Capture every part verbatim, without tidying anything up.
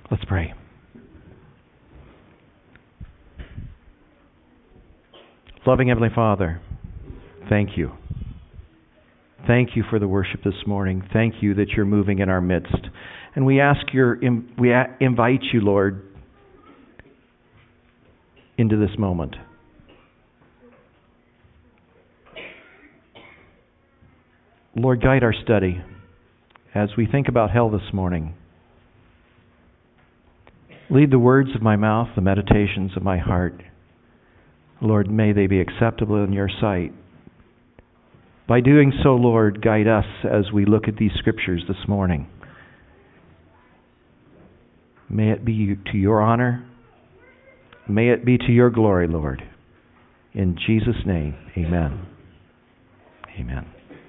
Let's pray. Loving Heavenly Father, thank you. Thank you for the worship this morning. Thank you that you're moving in our midst. And we ask your, we invite you, Lord, into this moment. Lord, guide our study as we think about hell this morning. Lead the words of my mouth, the meditations of my heart. Lord, may they be acceptable in your sight. By doing so, Lord, guide us as we look at these scriptures this morning. May it be to your honor. May it be to your glory, Lord. In Jesus' name, amen. Amen.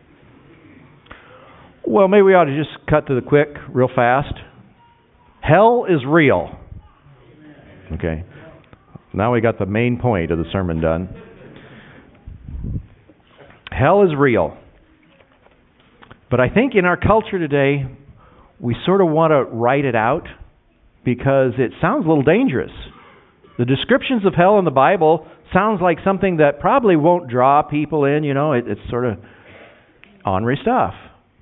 Well, maybe we ought to just cut to the quick, real fast. Hell is real. Okay. Now we got the main point of the sermon done. Hell is real. But I think in our culture today, we sort of want to write it out because it sounds a little dangerous. The descriptions of hell in the Bible sounds like something that probably won't draw people in, you know, it, it's sort of ornery stuff.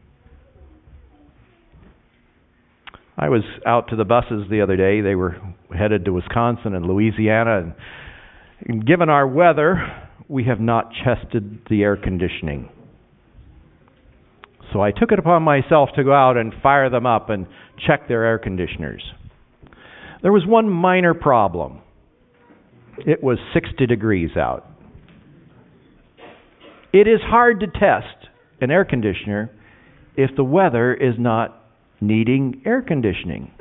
I was out to the buses the other day. They were headed to Wisconsin and Louisiana. And given our weather, we have not tested the air conditioning. So I took it upon myself to go out and fire them up and check their air conditioners. There was one minor problem. It was sixty degrees out. It is hard to test an air conditioner if the weather is not needing air conditioning.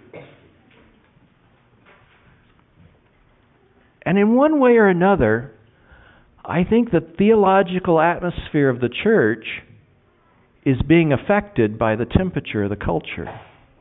And in one way or another, I think the theological atmosphere of the church is being affected by the temperature of the culture.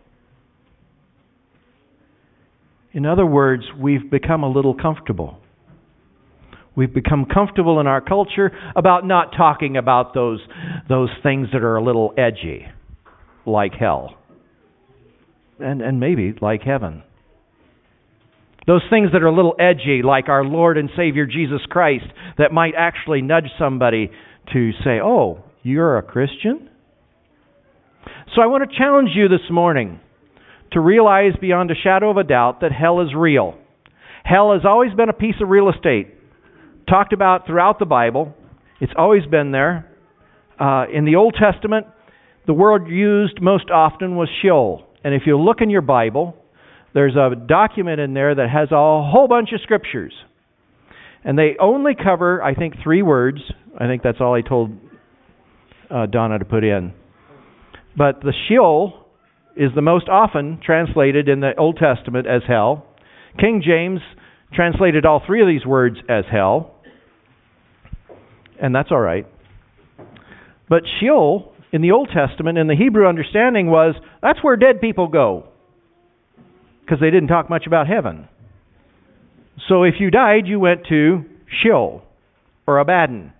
In other words, we've become a little comfortable. We've become comfortable in our culture about not talking about those, those things that are a little edgy, like hell, and, and maybe like heaven. Those things that are a little edgy, like our Lord and Savior Jesus Christ, that might actually nudge somebody to say, oh, you're a Christian? So I want to challenge you this morning to realize beyond a shadow of a doubt that hell is real. Hell has always been a piece of real estate, talked about throughout the Bible. It's always been there. Uh, in the Old Testament, the word used most often was Sheol. And if you look in your Bible, there's a document in there that has a whole bunch of scriptures. And they only cover, I think, three words. I think that's all I told uh, Donna to put in. But the Sheol is the most often translated in the Old Testament as hell. King James translated all three of these words as hell. And that's all right. But Sheol in the Old Testament, in the Hebrew understanding, was that's where dead people go. Because they didn't talk much about heaven. So if you died, you went to Sheol or Abaddon.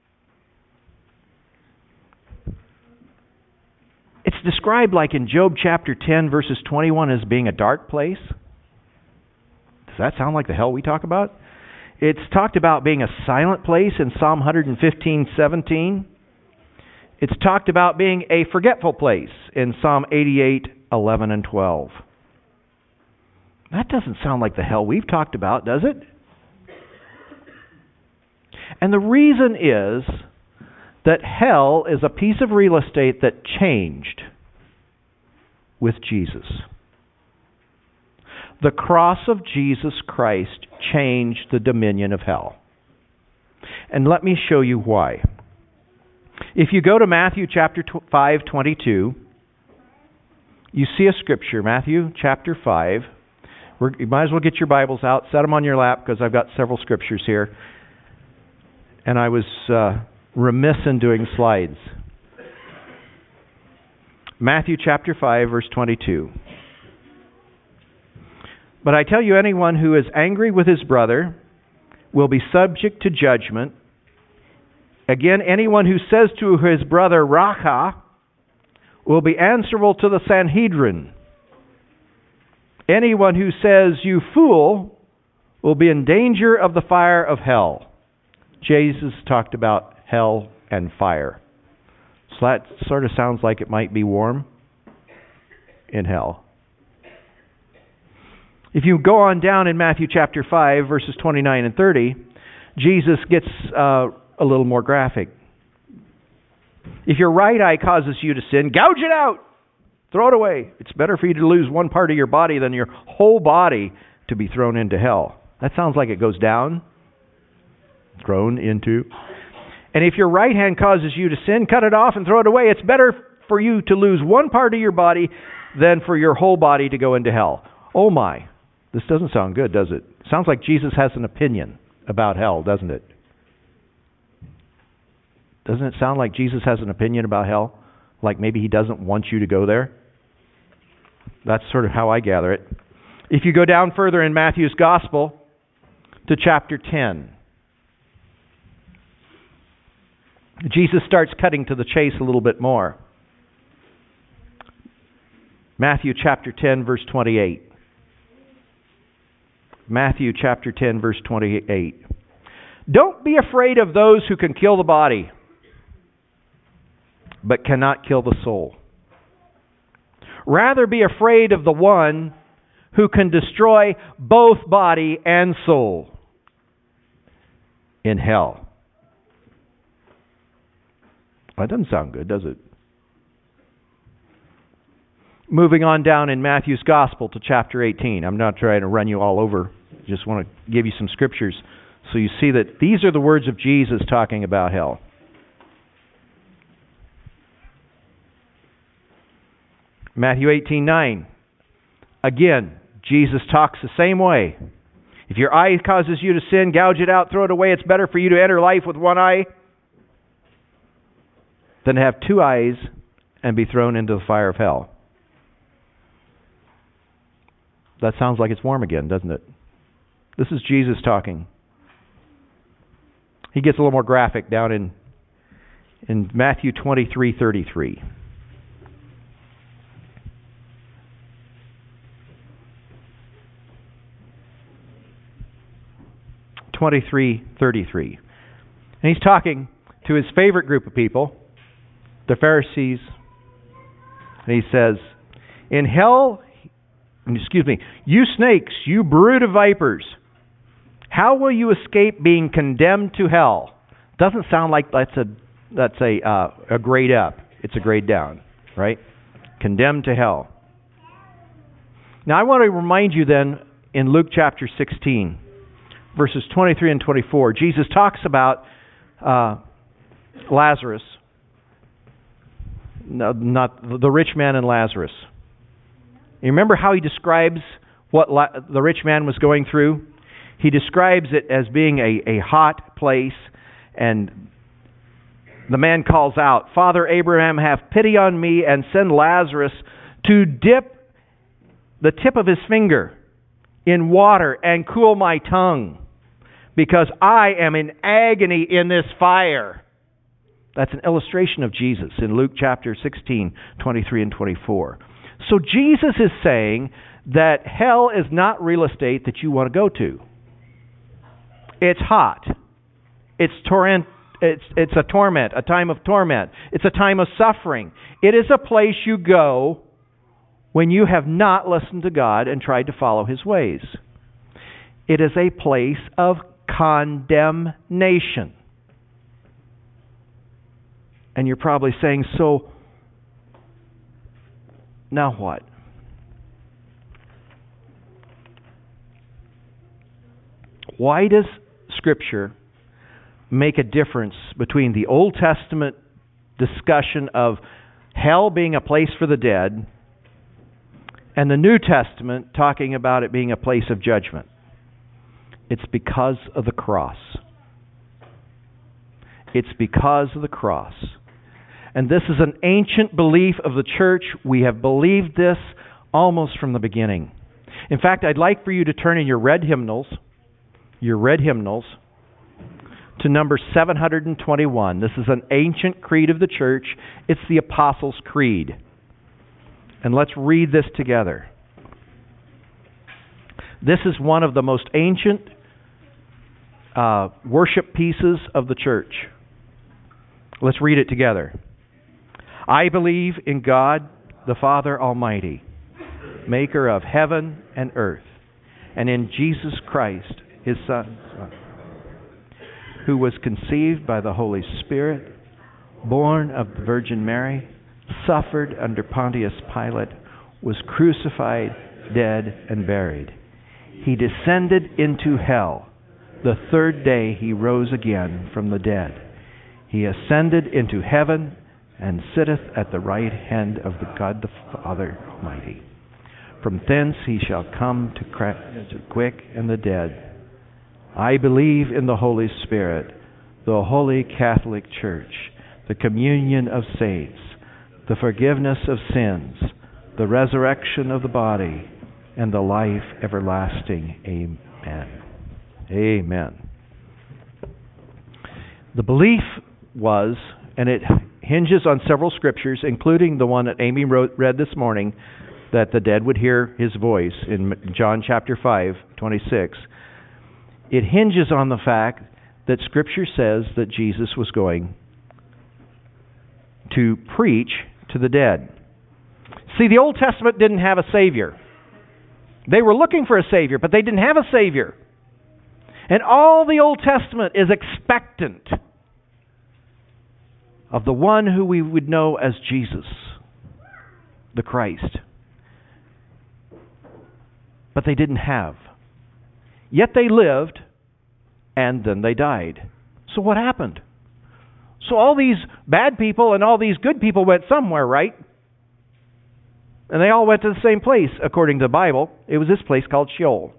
It's described like in Job chapter ten, verses twenty-one, as being a dark place. Does that sound like the hell we talk about? It's talked about being a silent place in Psalm one fifteen, seventeen. It's talked about being a forgetful place in Psalm eighty-eight, eleven and twelve. That doesn't sound like the hell we've talked about, does it? And the reason is that hell is a piece of real estate that changed with Jesus. The cross of Jesus Christ changed the dominion of hell. And let me show you why. If you go to Matthew chapter five, twenty-two, you see a scripture, Matthew chapter five. We're, you might as well get your Bibles out, set them on your lap, because I've got several scriptures here. And I was uh, remiss in doing slides. Matthew chapter five, verse twenty-two. But I tell you, anyone who is angry with his brother will be subject to judgment. Again, anyone who says to his brother, Raca, will be answerable to the Sanhedrin. Anyone who says, "You fool," will be in danger of the fire of hell. Jesus talked about hell and fire. So that sort of sounds like it might be warm in hell. If you go on down in Matthew chapter five, verses twenty-nine and thirty, Jesus gets uh, a little more graphic. If your right eye causes you to sin, gouge it out. Throw it away. It's better for you to lose one part of your body than your whole body to be thrown into hell. That sounds like it goes down. Thrown into. And if your right hand causes you to sin, cut it off and throw it away. It's better for you to lose one part of your body than for your whole body to go into hell. Oh my. This doesn't sound good, does it? Sounds like Jesus has an opinion about hell, doesn't it? Doesn't it sound like Jesus has an opinion about hell? Like maybe he doesn't want you to go there? That's sort of how I gather it. If you go down further in Matthew's Gospel to chapter ten, Jesus starts cutting to the chase a little bit more. Matthew chapter ten, verse twenty-eight. Matthew chapter ten, verse twenty-eight. Don't be afraid of those who can kill the body, but cannot kill the soul. Rather be afraid of the one who can destroy both body and soul in hell. That doesn't sound good, does it? Moving on down in Matthew's Gospel to chapter eighteen. I'm not trying to run you all over. Just want to give you some scriptures so you see that these are the words of Jesus talking about hell. Matthew eighteen nine. Again, Jesus talks the same way. If your eye causes you to sin, gouge it out, throw it away. It's better for you to enter life with one eye than to have two eyes and be thrown into the fire of hell. That sounds like it's warm again, doesn't it? This is Jesus talking. He gets a little more graphic down in, in Matthew twenty-three thirty-three. twenty-three thirty-three. And he's talking to his favorite group of people, the Pharisees. And he says, in hell, excuse me, you snakes, you brood of vipers, how will you escape being condemned to hell? Doesn't sound like that's a that's a uh, a grade up. It's a grade down, right? Condemned to hell. Now I want to remind you then in Luke chapter sixteen, verses twenty-three and twenty-four, Jesus talks about uh, Lazarus, no, not the rich man and Lazarus. You remember how he describes what La- the rich man was going through? He describes it as being a, a hot place, and the man calls out, Father Abraham, have pity on me and send Lazarus to dip the tip of his finger in water and cool my tongue, because I am in agony in this fire. That's an illustration of Jesus in Luke chapter sixteen, twenty-three and twenty-four. So Jesus is saying that hell is not real estate that you want to go to. It's hot. It's torrent. It's it's a torment, a time of torment. It's a time of suffering. It is a place you go when you have not listened to God and tried to follow His ways. It is a place of condemnation. And you're probably saying, so now what? Why does Scripture make a difference between the Old Testament discussion of hell being a place for the dead and the New Testament talking about it being a place of judgment? It's because of the cross. It's because of the cross. And this is an ancient belief of the church. We have believed this almost from the beginning. In fact, I'd like for you to turn in your red hymnals, your red hymnals, to number seven hundred twenty-one. This is an ancient creed of the church. It's the Apostles' Creed. And let's read this together. This is one of the most ancient uh, worship pieces of the church. Let's read it together. I believe in God, the Father Almighty, maker of heaven and earth, and in Jesus Christ, His Son, who was conceived by the Holy Spirit, born of the Virgin Mary, suffered under Pontius Pilate, was crucified, dead, and buried. He descended into hell. The third day He rose again from the dead. He ascended into heaven and sitteth at the right hand of the God the Father Almighty. From thence He shall come to the quick and the dead. I believe in the Holy Spirit, the holy Catholic Church, the communion of saints, the forgiveness of sins, the resurrection of the body, and the life everlasting. Amen. Amen. The belief was, and it hinges on several scriptures, including the one that Amy wrote, read this morning, that the dead would hear His voice in John chapter five, twenty-six. It hinges on the fact that Scripture says that Jesus was going to preach to the dead. See, the Old Testament didn't have a Savior. They were looking for a Savior, but they didn't have a Savior. And all the Old Testament is expectant of the one who we would know as Jesus, the Christ. But they didn't have. Yet they lived, and then they died. So what happened? So all these bad people and all these good people went somewhere, right? And they all went to the same place, according to the Bible. It was this place called Sheol.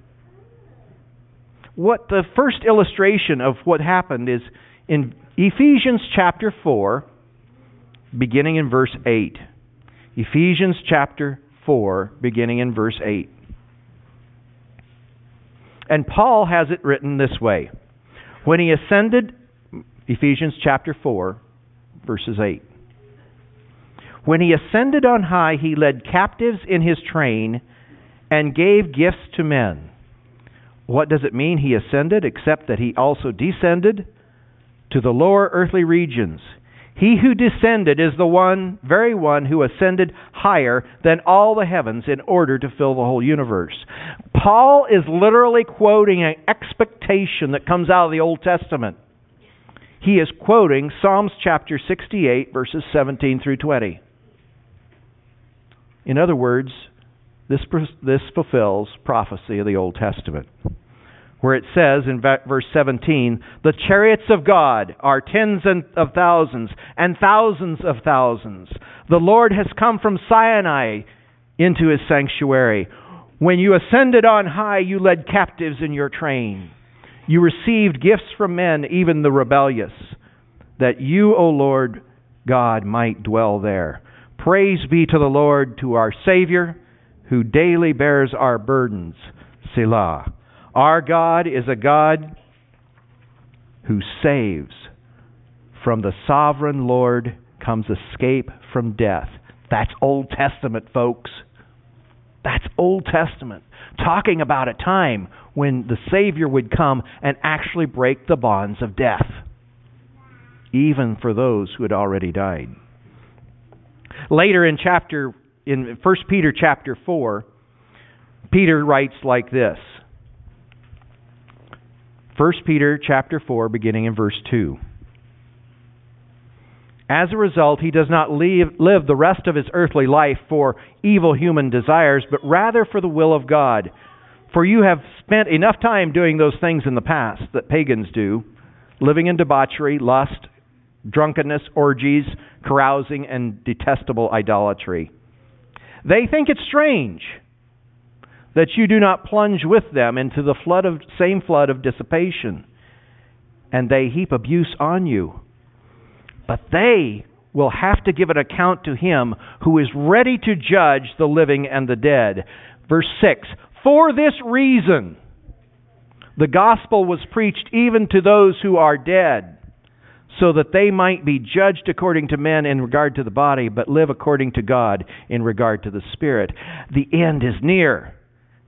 What the first illustration of what happened is in Ephesians chapter four, beginning in verse eight. Ephesians chapter four, beginning in verse eight. And Paul has it written this way. When He ascended, Ephesians chapter four, verses eight. When He ascended on high, He led captives in His train and gave gifts to men. What does it mean He ascended, except that He also descended to the lower earthly regions? He who descended is the one, very one, who ascended higher than all the heavens in order to fill the whole universe. Paul is literally quoting an expectation that comes out of the Old Testament. He is quoting Psalms chapter sixty-eight, verses seventeen through twenty. In other words, this, this fulfills prophecy of the Old Testament, where it says in verse seventeen, the chariots of God are tens of thousands and thousands of thousands. The Lord has come from Sinai into His sanctuary. When you ascended on high, you led captives in your train. You received gifts from men, even the rebellious, that you, O Lord God, might dwell there. Praise be to the Lord, to our Savior, who daily bears our burdens. Selah. Our God is a God who saves. From the sovereign Lord comes escape from death. That's Old Testament, folks. That's Old Testament. Talking about a time when the Savior would come and actually break the bonds of death, even for those who had already died. Later in chapter, in First Peter chapter four, Peter writes like this. First Peter chapter four, beginning in verse two. As a result, he does not leave, live the rest of his earthly life for evil human desires, but rather for the will of God. For you have spent enough time doing those things in the past that pagans do, living in debauchery, lust, drunkenness, orgies, carousing, and detestable idolatry. They think it strange that you do not plunge with them into the flood of same flood of dissipation, and they heap abuse on you. But they will have to give an account to Him who is ready to judge the living and the dead. Verse six, for this reason the gospel was preached even to those who are dead, so that they might be judged according to men in regard to the body, but live according to God in regard to the Spirit. The end is near.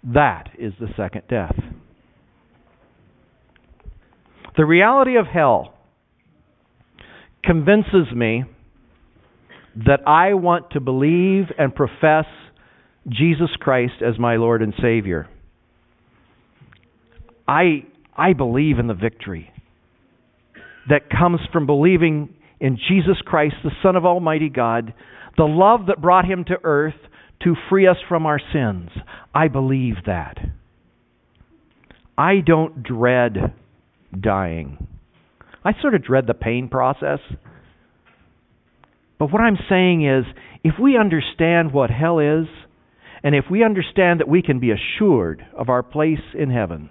That is the second death. The reality of hell convinces me that I want to believe and profess Jesus Christ as my Lord and Savior. I, I believe in the victory that comes from believing in Jesus Christ, the Son of Almighty God, the love that brought Him to earth to free us from our sins. I believe that. I don't dread dying. I sort of dread the pain process. But what I'm saying is, if we understand what hell is, and if we understand that we can be assured of our place in heaven,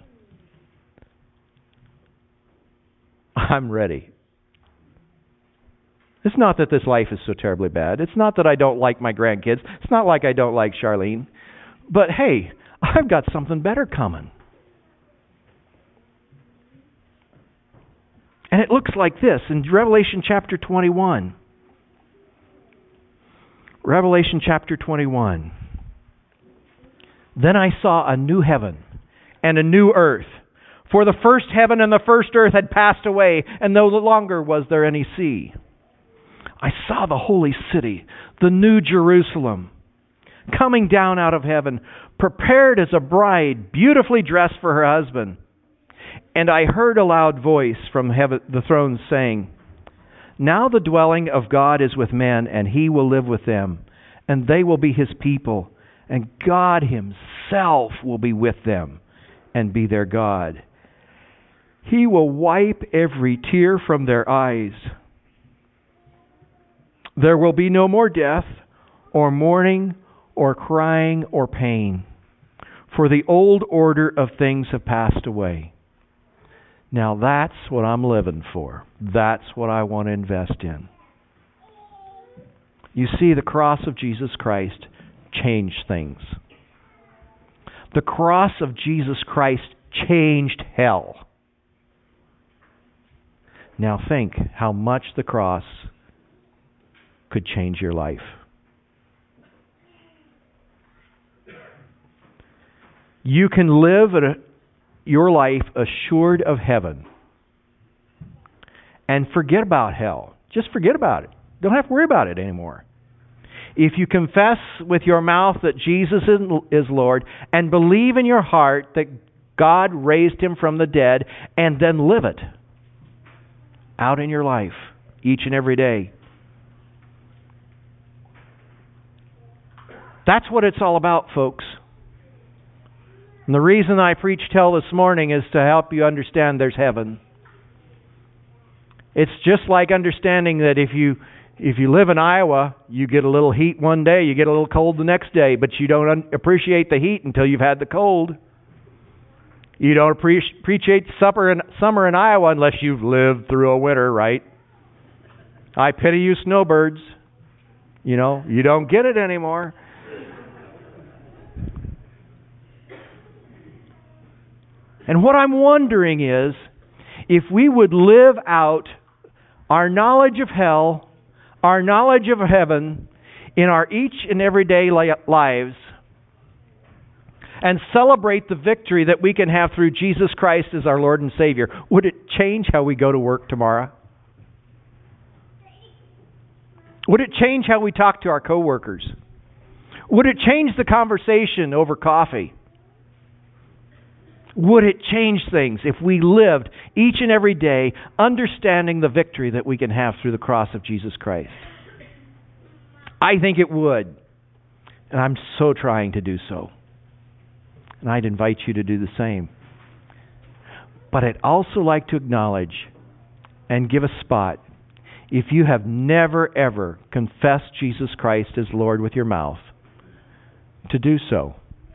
I'm ready. It's not that this life is so terribly bad. It's not that I don't like my grandkids. It's not like I don't like Charlene. But hey, I've got something better coming. And it looks like this in Revelation chapter twenty-one. Revelation chapter twenty-one. Then I saw a new heaven and a new earth. For the first heaven and the first earth had passed away, and no longer was there any sea. I saw the holy city, the new Jerusalem, coming down out of heaven, prepared as a bride, beautifully dressed for her husband. And I heard a loud voice from heaven, the throne saying, Now the dwelling of God is with men, and He will live with them, and they will be His people, and God Himself will be with them and be their God. He will wipe every tear from their eyes. There will be no more death, or mourning, or crying, or pain, for the old order of things have passed away. Now that's what I'm living for. That's what I want to invest in. You see, the cross of Jesus Christ changed things. The cross of Jesus Christ changed hell. Now think how much the cross could change your life. You can live a, your life assured of heaven and forget about hell. Just forget about it. Don't have to worry about it anymore. If you confess with your mouth that Jesus is Lord and believe in your heart that God raised Him from the dead, and then live it out in your life each and every day. That's what it's all about, folks. And the reason I preach tell this morning is to help you understand there's heaven. It's just like understanding that if you if you live in Iowa, you get a little heat one day, you get a little cold the next day, but you don't un- appreciate the heat until you've had the cold. You don't appreciate appreciate supper in, summer in Iowa unless you've lived through a winter, right? I pity you snowbirds. You know, you don't get it anymore. And what I'm wondering is, if we would live out our knowledge of hell, our knowledge of heaven, in our each and everyday lives, and celebrate the victory that we can have through Jesus Christ as our Lord and Savior, would it change how we go to work tomorrow? Would it change how we talk to our coworkers? Would it change the conversation over coffee? Would it change things if we lived each and every day understanding the victory that we can have through the cross of Jesus Christ? I think it would. And I'm so trying to do so. And I'd invite you to do the same. But I'd also like to acknowledge and give a spot, if you have never ever confessed Jesus Christ as Lord with your mouth, to do so.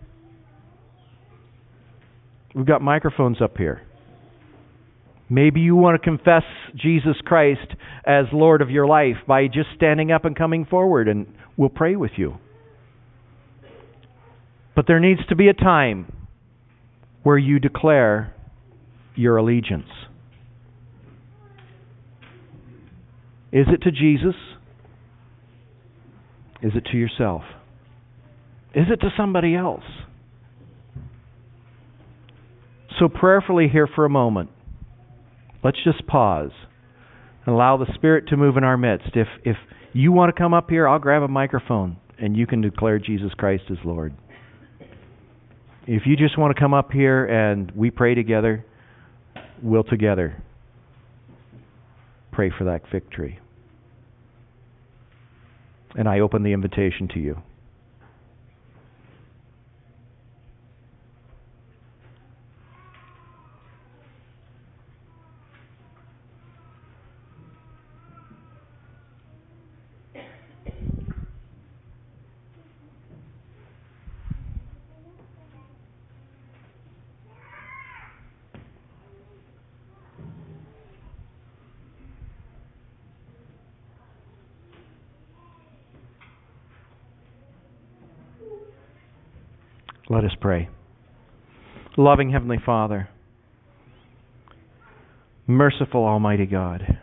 We've got microphones up here. Maybe you want to confess Jesus Christ as Lord of your life by just standing up and coming forward, and we'll pray with you. But there needs to be a time where you declare your allegiance. Is it to Jesus? Is it to yourself? Is it to somebody else? So prayerfully here for a moment, let's just pause and allow the Spirit to move in our midst. If if you want to come up here, I'll grab a microphone and you can declare Jesus Christ as Lord. If you just want to come up here and we pray together, we'll together pray for that victory. And I open the invitation to you. Let us pray. Loving Heavenly Father, merciful Almighty God,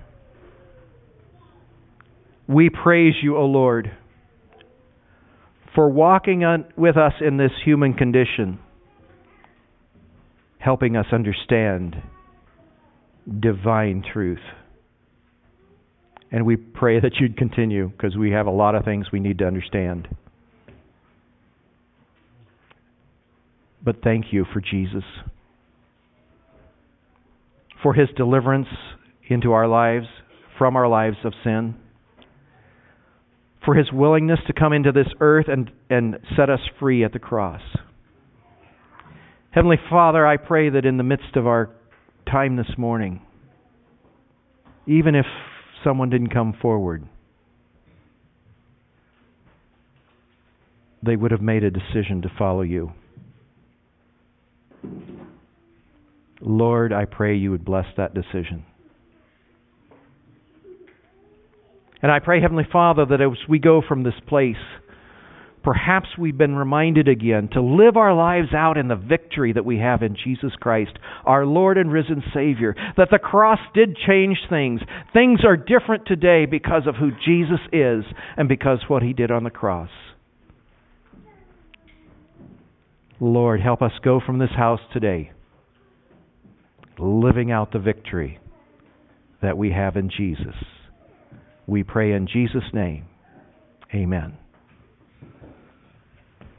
we praise you, O Lord, for walking on, with us in this human condition, helping us understand divine truth. And we pray that you'd continue, because we have a lot of things we need to understand. But thank you for Jesus, for His deliverance into our lives, from our lives of sin, for His willingness to come into this earth and, and set us free at the cross. Heavenly Father, I pray that in the midst of our time this morning, even if someone didn't come forward, they would have made a decision to follow you. Lord, I pray you would bless that decision. And I pray, Heavenly Father, that as we go from this place, perhaps we've been reminded again to live our lives out in the victory that we have in Jesus Christ, our Lord and risen Savior, that the cross did change things. Things are different today because of who Jesus is and because of what He did on the cross. Lord, help us go from this house today living out the victory that we have in Jesus. We pray in Jesus' name. Amen.